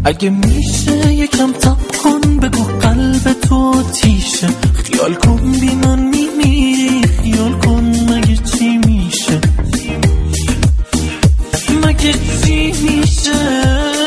اگه میشه یکم تاب کن، بگو قلب تو تیشه. خیال کن بی من میمیری، خیال کن مگه چی میشه، مگه چی میشه.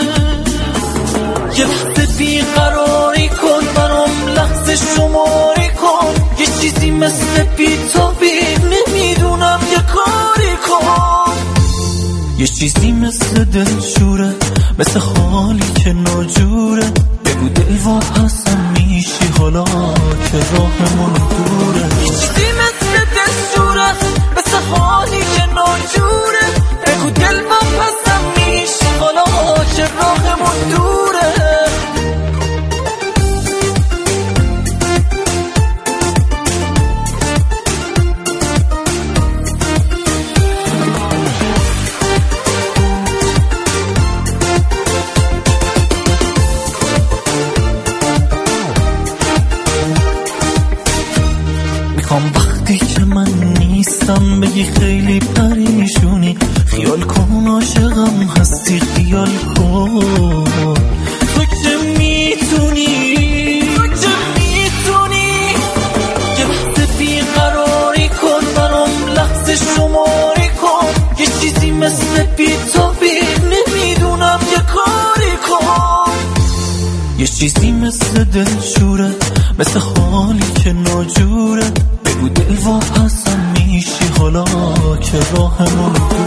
یه لحظه بیقراری کن، برام لحظه شماری کن. یه چیزی مثل بی‌تابی نمیدونم یه کاری کن. یه چیزی مثل دلشوره، مثل حالی که ناجوره. بگو دل واپسم میشی حالا که راهمون دوره. یه چیزی مثل دلشوره، مثل حالی که ناجوره. بگو دل واپسم میشی حالا که راهمون دوره. وقتی که من نیستم بگی خیلی پریشونی. خیال کن عاشقم هستی، خیال کن تو که میتونی، یه وقت بیقراری کن، برام لحظه شماری کن. یه چیزی مثل بی‌تابی نمیدونم یه کاری کن. یه چیزی مثل دلشوره، مثل حالی که ناجوره. بگو دل واپسم میشی حالا که راهمون